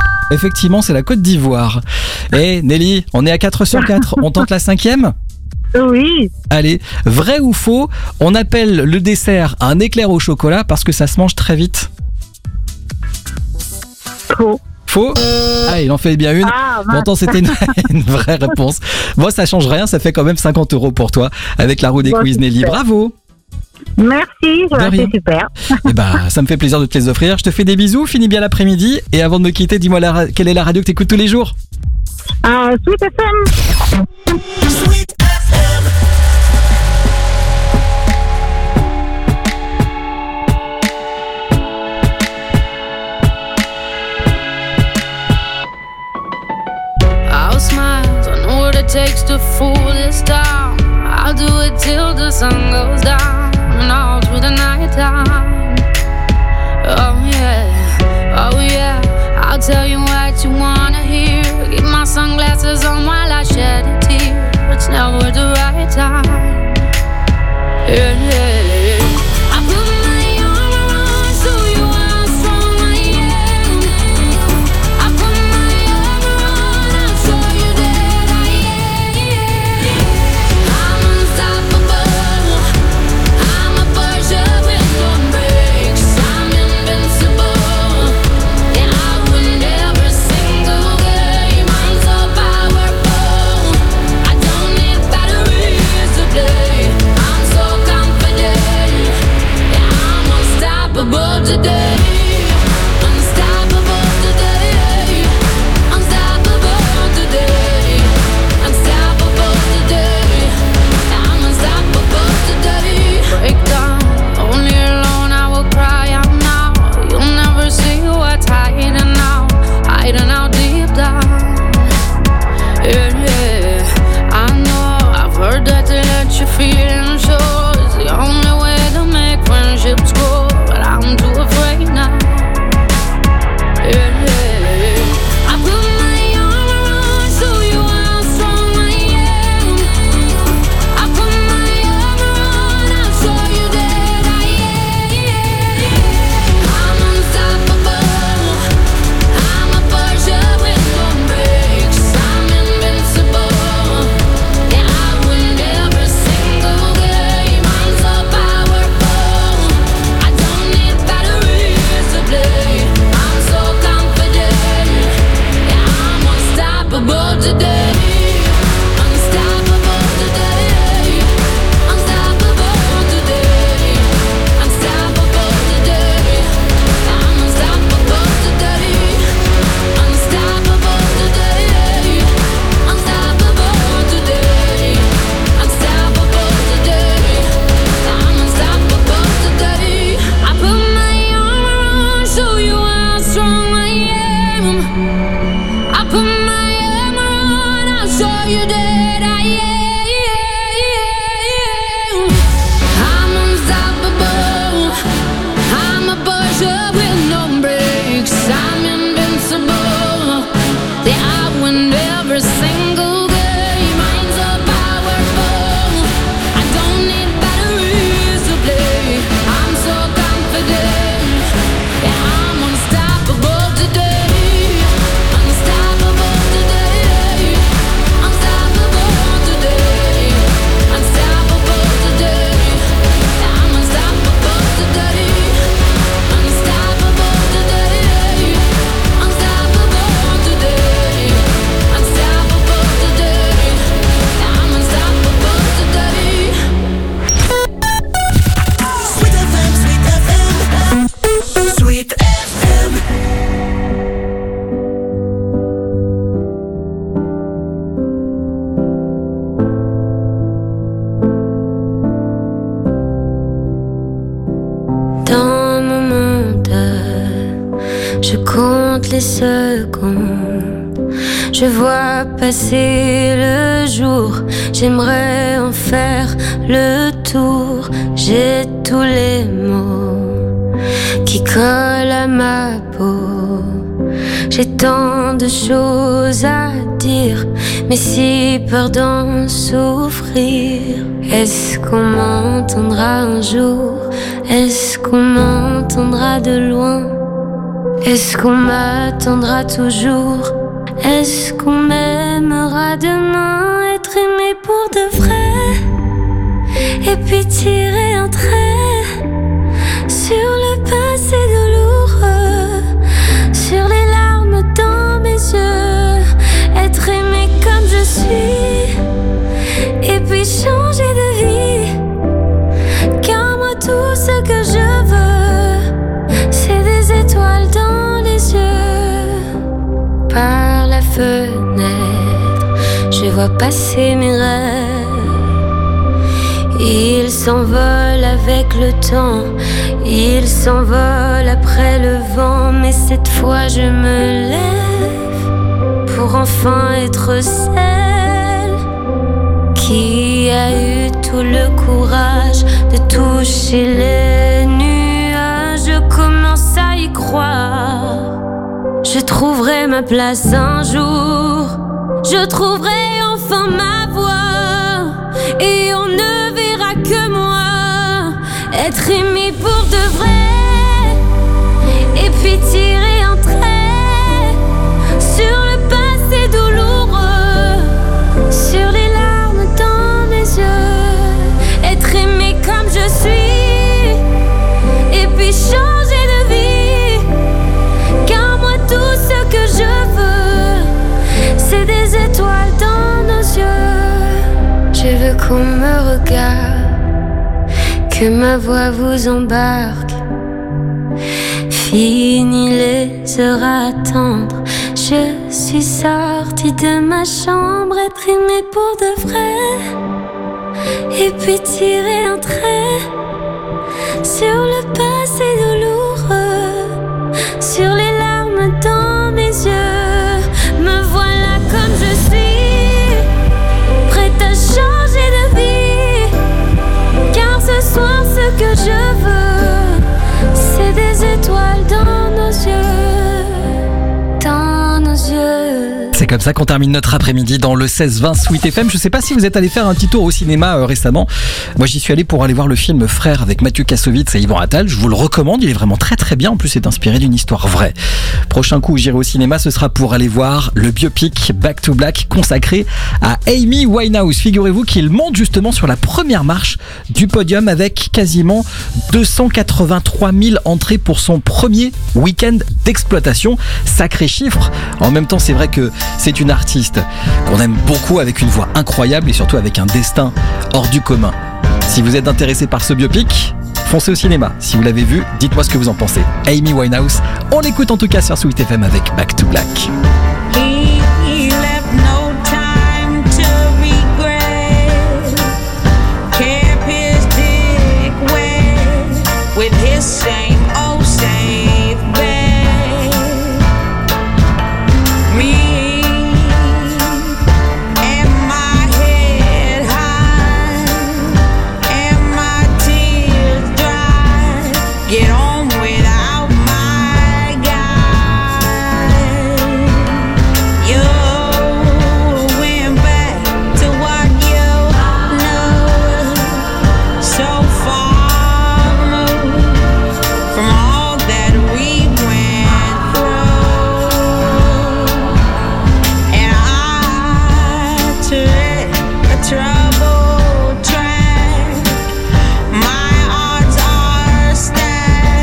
Effectivement, c'est la Côte d'Ivoire. Et Nelly, on est à 4 sur 4. On tente la 5e ? Oui. Allez, vrai ou faux, on appelle le dessert un éclair au chocolat parce que ça se mange très vite. Faux. Faux. Ah, il en fait bien une. Ah, mince. Pourtant, c'était une vraie réponse. Bon, ça change rien, ça fait quand même 50 € pour toi avec la roue des Bon, quiz, Nelly. super. Bravo. Merci, De rien. c'est super. Eh ben, ça me fait plaisir de te les offrir. Je te fais des bisous, finis bien l'après-midi. Et avant de me quitter, dis-moi quelle est la radio que t'écoutes tous les jours? Sweet FM. Sweet FM. I'll smile, I know what it takes to fool this town. I'll do it till the sun goes down and all through the night time. Oh yeah, I'll tell you what you wanna hear. Keep my sunglasses on while I shed a tear. It's never the right time. Yeah. I put my arm around so you how strong I am. I put my arm around, I'll show you that I am. I'm unstoppable. I'm a Porsche with no brakes. I'm invincible. Yeah, I win every single game. I'm so powerful. I don't need batteries to play. I'm so confident. Yeah, I'm unstoppable today. Unstoppable today. Unstoppable today. Unstoppable today. I'm unstoppable today. Break down, only alone I will cry out now. You'll never see what's hiding out deep down. Yeah, I know, I've heard that to let your feelings show is the only way to make friendships grow, but I'm too afraid now. Yeah, I put my arm around so you how strong I am. I put my arm around, I'll show you that I am. I'm unstoppable. I'm a Porsche with no brakes. I'm invincible. Yeah, I win every single game. I'm so powerful. I don't need batteries to play. I'm so confident. Yeah, I'm unstoppable today. Unstoppable today. Unstoppable today. Unstoppable today. I'm unstoppable today. Unstoppable today. Unstoppable today. Unstoppable today. I'm unstoppable today. I put my arm around, show you how strong I am. I put my arm around, I'll show you that I am. I'm unstoppable. I'm a Porsche with no brakes. I'm invincible. Yeah, I win every single game. I'm so powerful. I don't need batteries to play. I'm so confident. Yeah, I'm unstoppable today. Unstoppable today. Unstoppable today. Unstoppable today. Yeah, I'm unstoppable today. Unstoppable today. Unstoppable today. Unstoppable today. Yeah, I'm unstoppable today. Sweet FM, Sweet FM. Sweet FM. Dans mon mental, je compte les secondes. Je vois passer le jour. J'aimerais en faire le tour. J'ai tous les mots qui collent à ma peau. J'ai tant de choses à dire, mais si peur d'en souffrir. Est-ce qu'on m'entendra un jour? Est-ce qu'on m'entendra de loin? Est-ce qu'on m'attendra toujours? Est-ce qu'on m'aimera demain? Être aimé pour de vrai, et puis tirer un trait sur le passé douloureux, sur les larmes dans mes yeux. Être aimé comme je suis, et puis changer de vie. Car moi tout ce que je veux, c'est des étoiles dans les yeux. Par la fenêtre, je vois passer mes rêves. Ils s'envolent avec le temps, ils s'envolent après le vent. Mais cette fois je me lève pour enfin être celle qui a eu tout le courage de toucher les nuages. Je commence à y croire. Je trouverai ma place un jour. Je trouverai enfin ma voie. Et on ne verra que moi. Être aimé pour de vrai. Et puis tirer un trait sur le passé douloureux, sur les larmes dans mes yeux. Être aimé comme je suis, et puis changer de vie. Car moi tout ce que je veux, c'est des étoiles dans nos yeux. Je veux qu'on me regarde, que ma voix vous embarque. Fini les heures à attendre, je suis sortie de ma chambre. Être aimée pour de vrai, et puis tirer un trait sur le passé douloureux, sur les larmes dans mes yeux. Me voilà comme je suis, prête à changer de vie. Car ce soir ce que je veux, c'est des étoiles dans nos yeux, dans nos yeux. C'est comme ça qu'on termine notre après-midi dans le 16-20 Sweet FM. Je sais pas si vous êtes allé faire un petit tour au cinéma récemment. Moi j'y suis allé pour aller voir le film Frères avec Mathieu Kassovitz et Yvan Attal. Je vous le recommande, il est vraiment très très bien. En plus c'est inspiré d'une histoire vraie. Prochain coup où j'irai au cinéma, ce sera pour aller voir le biopic Back to Black consacré à Amy Winehouse. Figurez-vous qu'il monte justement sur la première marche du podium avec quasiment 283 000 entrées pour son premier week-end d'exploitation. Sacré chiffre. En même temps c'est vrai que c'est une artiste qu'on aime beaucoup, avec une voix incroyable et surtout avec un destin hors du commun. Si vous êtes intéressé par ce biopic, foncez au cinéma. Si vous l'avez vu, dites-moi ce que vous en pensez. Amy Winehouse, on l'écoute en tout cas sur Sweet FM avec Back to Black. He left no time to regret. Kept his dick wet with his same old safe bet. Me and my head high and my tears dry. Get on without my guy. You went back to what you know. So far removed from all that we went through. And I tread a troubled track. My odds are stacked.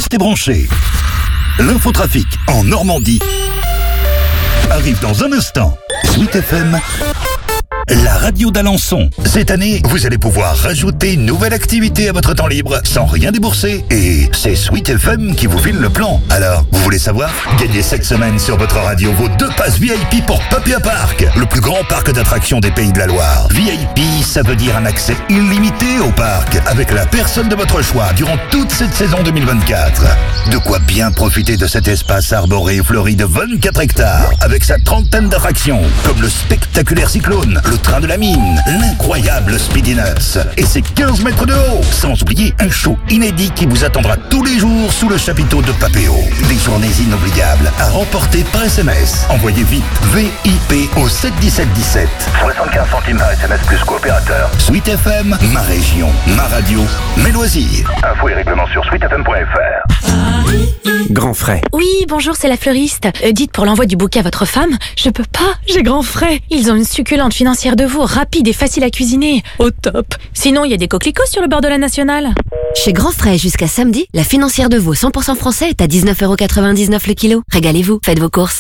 Restez branchés. L'infotrafic en Normandie arrive dans un instant. Sweet FM, la radio d'Alençon. Cette année, vous allez pouvoir rajouter une nouvelle activité à votre temps libre sans rien débourser. Et c'est Sweet FM qui vous file le plan. Alors, vous voulez savoir? Gagnez cette semaine sur votre radio vos 2 passes VIP pour Papia Park, le plus grand parc d'attractions des Pays de la Loire. VIP, ça veut dire un accès illimité au parc, avec la personne de votre choix durant toute cette saison 2024. De quoi bien profiter de cet espace arboré et fleuri de 24 hectares, avec sa trentaine d'attractions, comme le spectaculaire cyclone, le train de la mine, l'incroyable Speediness et ses 15 mètres de haut. Sans oublier un show inédit qui vous attendra tous les jours sous le chapiteau de Papéo. Des journées inoubliables à remporter par SMS. Envoyez vite VIP au 71717. 75 centimes par SMS plus coopérateur. Sweet FM, ma région, ma radio, mes loisirs. Infos et règlements sur sweetfm.fr. Grand frais. Oui, bonjour, c'est la fleuriste. Dites pour l'envoi du bouquet à votre femme, je peux pas, j'ai grand frais. Ils ont une succulente financière de veau, rapide et facile à cuisiner. Au top. Sinon, il y a des coquelicots sur le bord de la nationale. Chez Grand Frais, jusqu'à samedi, la financière de veau 100% français est à 19,99€ le kilo. Régalez-vous, faites vos courses.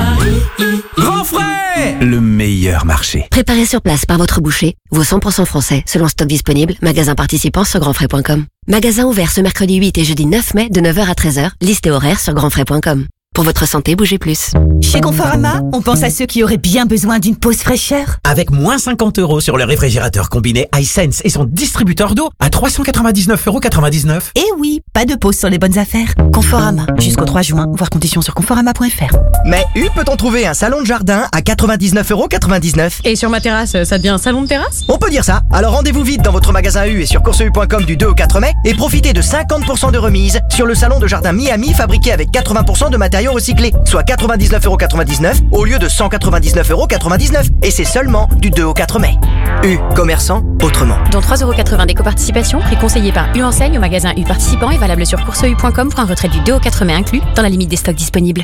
Grand frais, le meilleur marché. Préparé sur place par votre boucher, veau 100% français, selon stock disponible, magasin participant sur grandfrais.com. Magasin ouvert ce mercredi 8 et jeudi 9 mai de 9h à 13h, liste et horaire sur grandfrais.com. Pour votre santé, bougez plus. Chez Conforama, on pense à ceux qui auraient bien besoin d'une pause fraîcheur. Avec moins 50€ sur le réfrigérateur combiné iSense et son distributeur d'eau à 399,99€. Et oui, pas de pause sur les bonnes affaires. Conforama, jusqu'au 3 juin, voir conditions sur conforama.fr. Mais peut-on trouver un salon de jardin à 99,99€? Et sur ma terrasse, ça devient un salon de terrasse? On peut dire ça. Alors rendez-vous vite dans votre magasin U et sur courseu.com du 2 au 4 mai et profitez de 50% de remise sur le salon de jardin Miami fabriqué avec 80% de matériaux recyclés, soit 99,99€ au lieu de 199,99€. Et c'est seulement du 2 au 4 mai. U, commerçant autrement. Dont 3,80€ d'éco-participation, prix conseillé par U Enseigne au magasin U participant et valable sur courseu.com pour un retrait du 2 au 4 mai inclus dans la limite des stocks disponibles.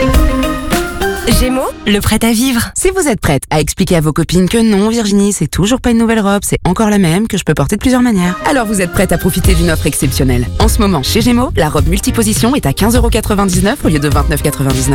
Gémeaux, le prêt à vivre. Si vous êtes prête à expliquer à vos copines que non, Virginie, c'est toujours pas une nouvelle robe, c'est encore la même, que je peux porter de plusieurs manières, alors vous êtes prête à profiter d'une offre exceptionnelle. En ce moment, chez Gémeaux, la robe multiposition est à 15,99€ au lieu de 29,99€.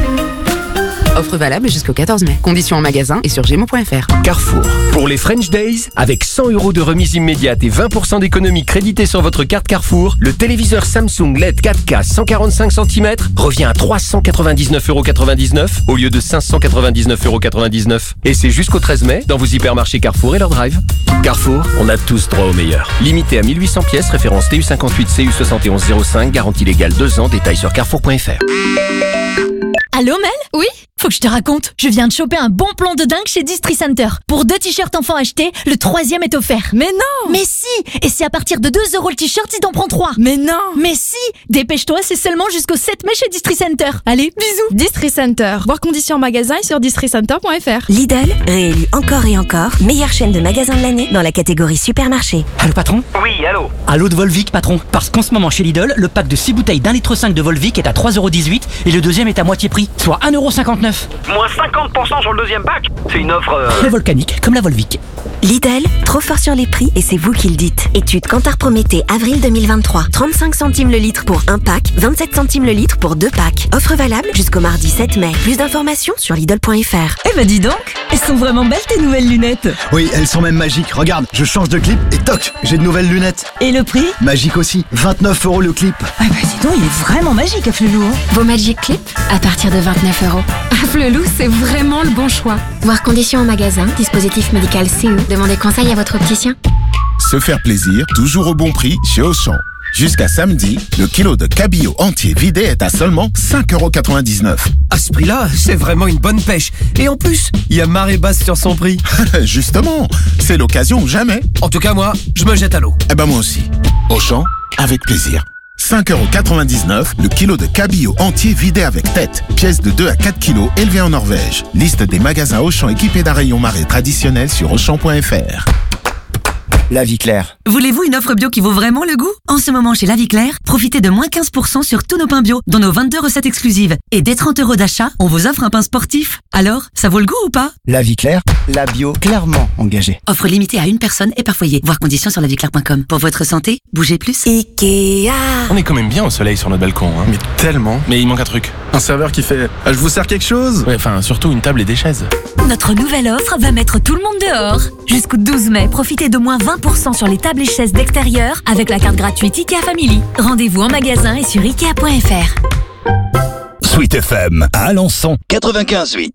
Offre valable jusqu'au 14 mai. Conditions en magasin et sur gémeaux.fr. Carrefour. Pour les French Days, avec 100€ de remise immédiate et 20% d'économie créditée sur votre carte Carrefour, le téléviseur Samsung LED 4K 145 cm revient à 399,99€ au lieu de 599,99€. Et c'est jusqu'au 13 mai dans vos hypermarchés Carrefour et leur drive. Carrefour, on a tous droit au meilleur. Limité à 1800 pièces, référence TU58 CU7105, garantie légale 2 ans, détails sur carrefour.fr. Allô Mel? Oui? Faut que je te raconte, je viens de choper un bon plan de dingue chez Distri Center. Pour 2 t-shirts enfants achetés, le 3e est offert. Mais non! Mais si! Et c'est à partir de 2€ le t-shirt si t'en prends 3. Mais non! Mais si! Dépêche-toi, c'est seulement jusqu'au 7 mai chez Distri Center. Allez, bisous! Distri Center. Voir conditions en magasin et sur districenter.fr. Lidl, réélu encore et encore, meilleure chaîne de magasins de l'année dans la catégorie supermarché. Allô patron? Oui, allô? Allô de Volvic patron? Parce qu'en ce moment chez Lidl, le pack de 6 bouteilles d'1,5 litre de Volvic est à 3,18€ et le deuxième est à moitié prix, soit 1,59€. Moins 50% sur le deuxième pack? C'est une offre... Très volcanique, comme la Volvic. Lidl, trop fort sur les prix et c'est vous qui le dites. Étude Kantar Prométhée, avril 2023. 35 centimes le litre pour un pack, 27 centimes le litre pour 2 packs. Offre valable jusqu'au mardi 7 mai. Plus d'informations sur Lidl.fr. Eh bah dis donc, elles sont vraiment belles tes nouvelles lunettes. Oui, elles sont même magiques. Regarde, je change de clip et toc, j'ai de nouvelles lunettes. Et le prix? Magique aussi, 29€ le clip. Ah bah dis donc, il est vraiment magique à Flelou. Vos Magic Clip à partir de 29€. À Flelou, c'est vraiment le bon choix. Voir conditions en magasin, dispositif médical CE. Demandez conseil à votre opticien. Se faire plaisir, toujours au bon prix chez Auchan. Jusqu'à samedi, le kilo de cabillaud entier vidé est à seulement 5,99€. À ce prix-là, c'est vraiment une bonne pêche. Et en plus, il y a marée basse sur son prix. Justement, c'est l'occasion ou jamais. En tout cas, moi, je me jette à l'eau. Eh ben moi aussi. Auchan, avec plaisir. 5,99€ le kilo de cabillaud entier vidé avec tête. Pièce de 2 à 4 kilos élevée en Norvège. Liste des magasins Auchan équipés d'un rayon marée traditionnel sur Auchan.fr. La Vie Claire. Voulez-vous une offre bio qui vaut vraiment le goût ? En ce moment, chez La Vie Claire, profitez de moins 15% sur tous nos pains bio, dont nos 22 recettes exclusives. Et dès 30 € d'achat, on vous offre un pain sportif. Alors, ça vaut le goût ou pas ? La Vie Claire, la bio clairement engagée. Offre limitée à une personne et par foyer. Voir conditions sur laviclaire.com. Pour votre santé, bougez plus. Ikea. On est quand même bien au soleil sur notre balcon. Hein. Mais tellement. Mais il manque un truc. Un serveur qui fait « Je vous sers quelque chose ?» Ouais, enfin, surtout une table et des chaises. Notre nouvelle offre va mettre tout le monde dehors. Jusqu'au 12 mai, profitez de moins 20% sur les tables et chaises d'extérieur avec la carte gratuite Ikea Family. Rendez-vous en magasin et sur Ikea.fr. Sweet FM à Alençon 95.8.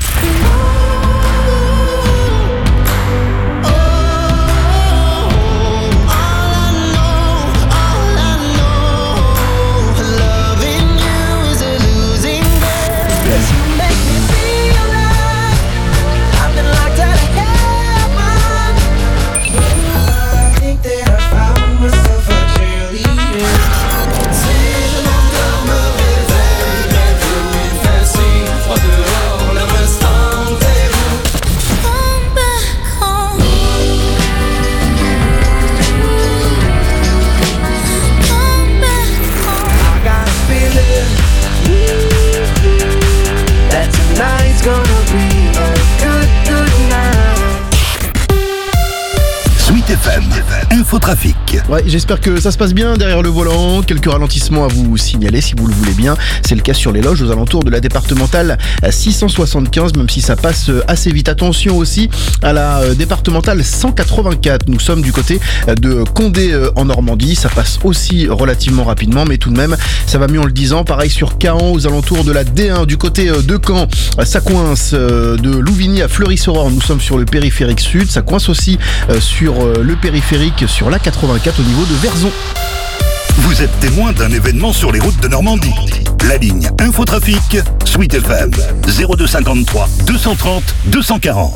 FM, Infotrafic. Ouais, j'espère que ça se passe bien derrière le volant. Quelques ralentissements à vous signaler si vous le voulez bien. C'est le cas sur les loges aux alentours de la départementale 675, même si ça passe assez vite. Attention aussi à la départementale 184. Nous sommes du côté de Condé en Normandie. Ça passe aussi relativement rapidement, mais tout de même, ça va mieux en le disant. Pareil sur Caen, aux alentours de la D1 du côté de Caen. Ça coince de Louvigny à Fleury-sur-Orne. Nous sommes sur le périphérique sud. Ça coince aussi sur le périphérique sur la 84 au niveau de Verzon. Vous êtes témoin d'un événement sur les routes de Normandie. La ligne Infotrafic, Sweet FM, 0253 230 240.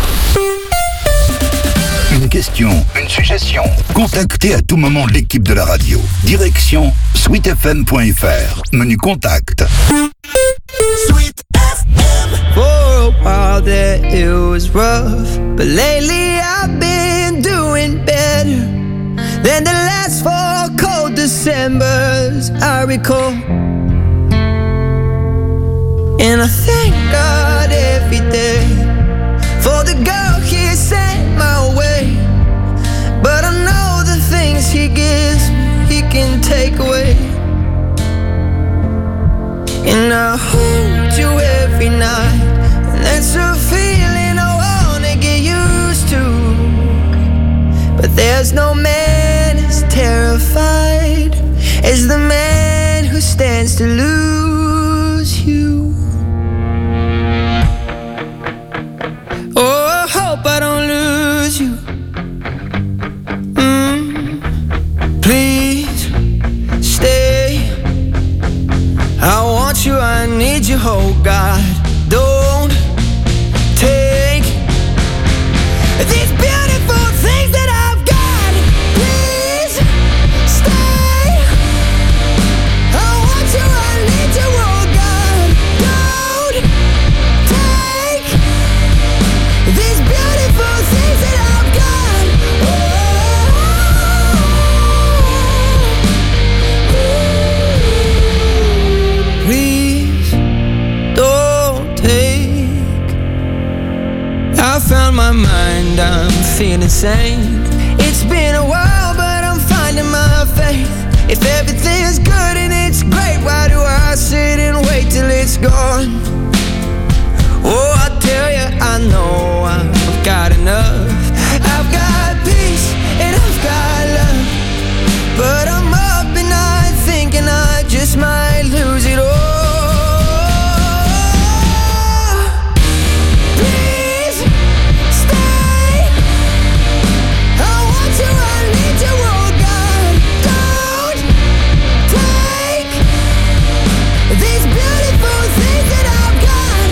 Une question, une suggestion. Contactez à tout moment l'équipe de la radio. Direction sweetfm.fr. Menu contact. Sweet FM. For a while there it was rough, but lately I've been doing better than the last 4 cold Decembers I recall. And I thank God every day for the girl He sent my way. But I know the things He gives me, He can take away. And I hold you every night, and that's a feeling I wanna get used to. But there's no man as terrified as the man who stands to lose you. Oh, I hope I don't lose you. Please stay. I want you, I need you, oh God. Don't take these beautiful things that I've got. Please stay. I want you, I need you, oh God. Don't take these beautiful things that I've got. Please don't take. I found my mind, I'm feeling sane. It's been a while, but I'm finding my faith. If everything's good and it's great, why do I sit and wait till it's gone? Oh, I tell you, I know I've got enough. I've got peace and I've got love, but I'm up at night thinking I just might lose it all. Please stay. I want you, I need you, oh God. Don't take these beautiful things that I've got.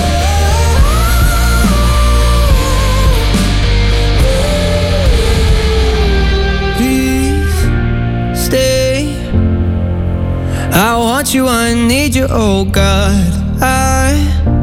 Please stay. I want you, I need you, oh God. I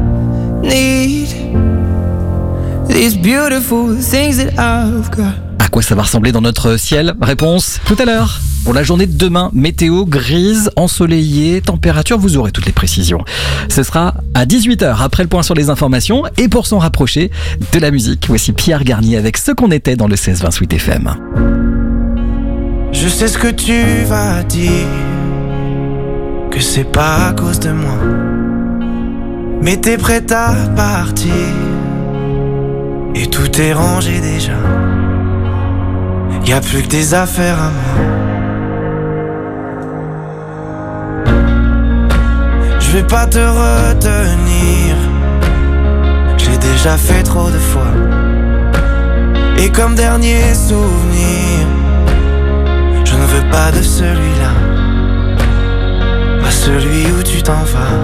need these beautiful things that I've got. quoi ça va ressembler dans notre ciel? Réponse tout à l'heure. Pour la journée de demain, météo grise, ensoleillée, température, vous aurez toutes les précisions. Ce sera à 18h après le point sur les informations et pour s'en rapprocher de la musique. Voici Pierre Garnier avec Ce qu'on était dans le 16-20 Sweet FM. Je sais ce que tu vas dire, que c'est pas à cause de moi, mais t'es prête à partir et tout est rangé déjà. Y'a plus que des affaires à moi. Je vais pas te retenir, j'ai déjà fait trop de fois. Et comme dernier souvenir, je ne veux pas de celui-là, pas celui où tu t'en vas.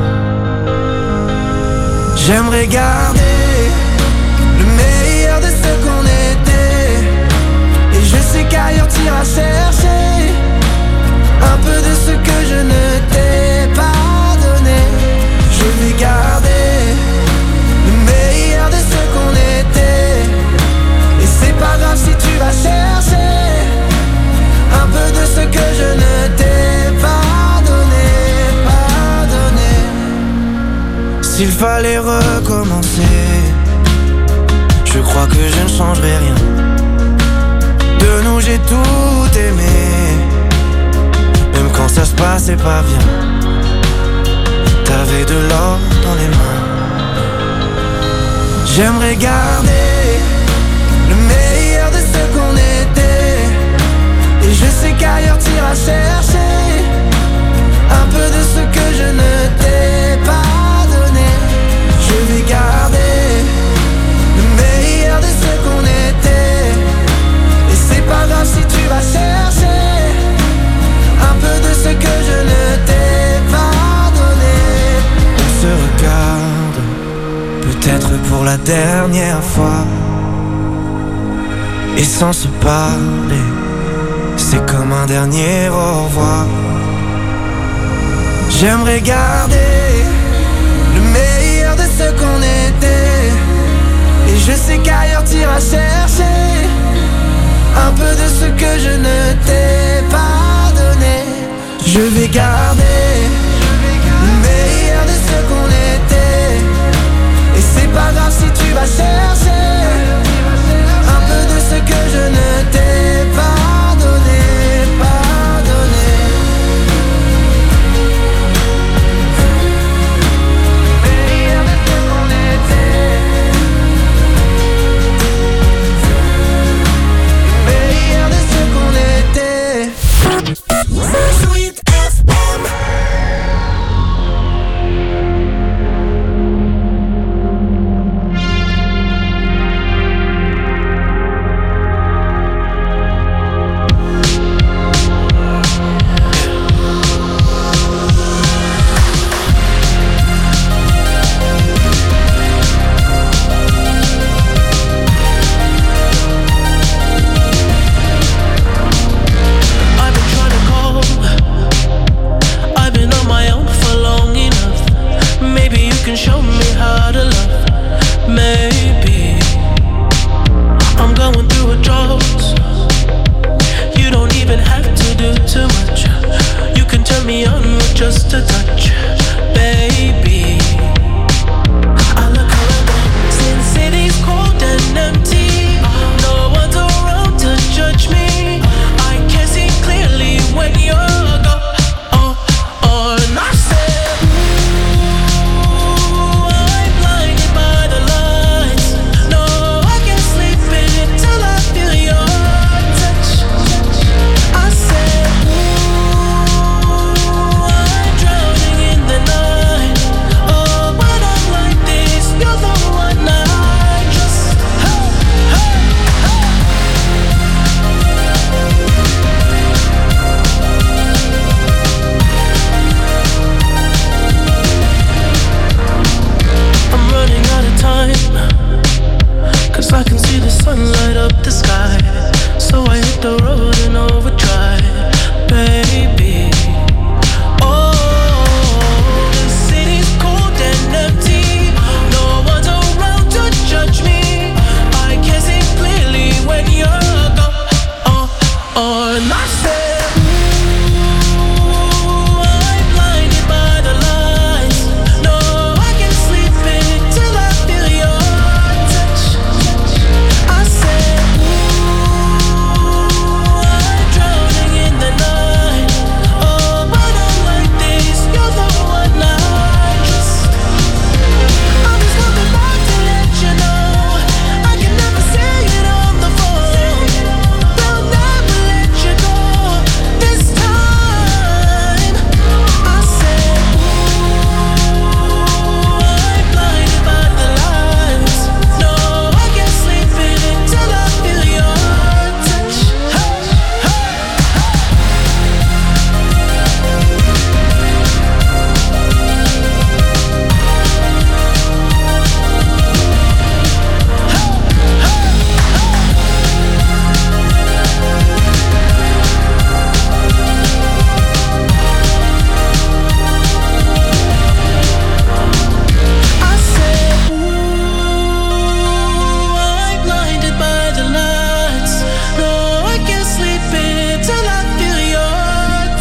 J'aimerais garder le meilleur de ce qu'on était, et je sais qu'ailleurs t'iras chercher un peu de ce que je ne t'ai pas donné. Je vais garder le meilleur de ce qu'on était, et c'est pas grave si tu vas chercher un peu de ce que je ne t'ai pas donné, pas donné. S'il fallait recommencer, je crois que je ne changerai rien. De nous j'ai tout aimé, même quand ça se passait pas bien. T'avais de l'or dans les mains. J'aimerais garder le meilleur de ce qu'on était, et je sais qu'ailleurs t'iras chercher un peu de ce que je ne t'ai pas donné. Je vais garder le meilleur de ce qu'on était, et c'est pas grave si tu vas chercher un peu de ce que je ne t'ai pas donné. On se regarde, peut-être pour la dernière fois, et sans se parler, c'est comme un dernier au revoir. J'aimerais garder le meilleur de ce qu'on était, et je sais qu'ailleurs t'iras chercher un peu de ce que je ne t'ai pas donné. Je vais garder le meilleur de ce qu'on était, et c'est pas grave si tu vas chercher un peu de ce que je ne t'ai pas donné, pas donné. Meilleur de ce qu'on était, meilleur de ce qu'on était. Sweet FM. Show me how to love. Maybe I'm going through a drought. You don't even have to do too much. You can turn me on with just a touch.